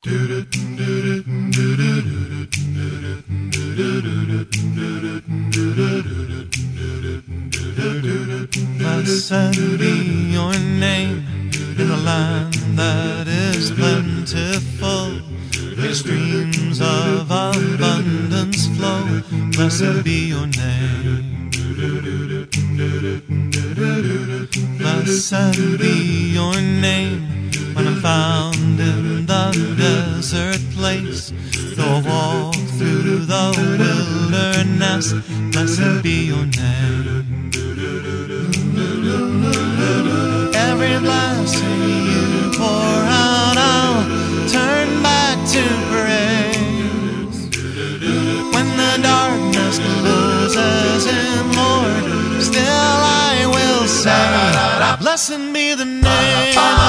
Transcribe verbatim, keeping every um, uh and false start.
Blessed be your name in a land that is plentiful, where streams of abundance flow. Blessed be your name. Blessed be your name when I'm found in the desert place. Though I walk through the wilderness, blessed be your name. Every blessing you pour out, I'll turn back to praise. When the darkness closes in, Lord, still I will say, blessed be the name.